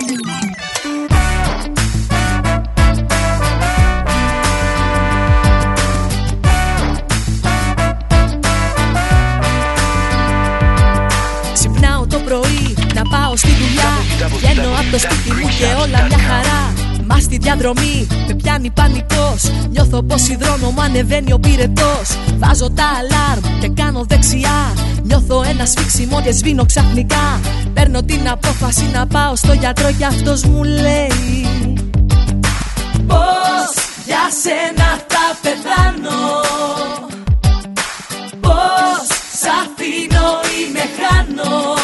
Ξυπνάω το πρωί να πάω στη δουλειά. Βγαίνω από το σπίτι μου και όλα μια χαρά. Μα στη διαδρομή με πιάνει πανικός. Νιώθω πως υδρώνω, μου ανεβαίνει ο πυρετός. Βάζω τα αλάρμ και κάνω δεξιά. Νιώθω ένα σφίξιμο και σβήνω ξαφνικά. Παίρνω την απόφαση να πάω στο γιατρό και αυτός μου λέει: πως για σένα θα πεθάνω, πως σ' αφήνω ή με χάνω.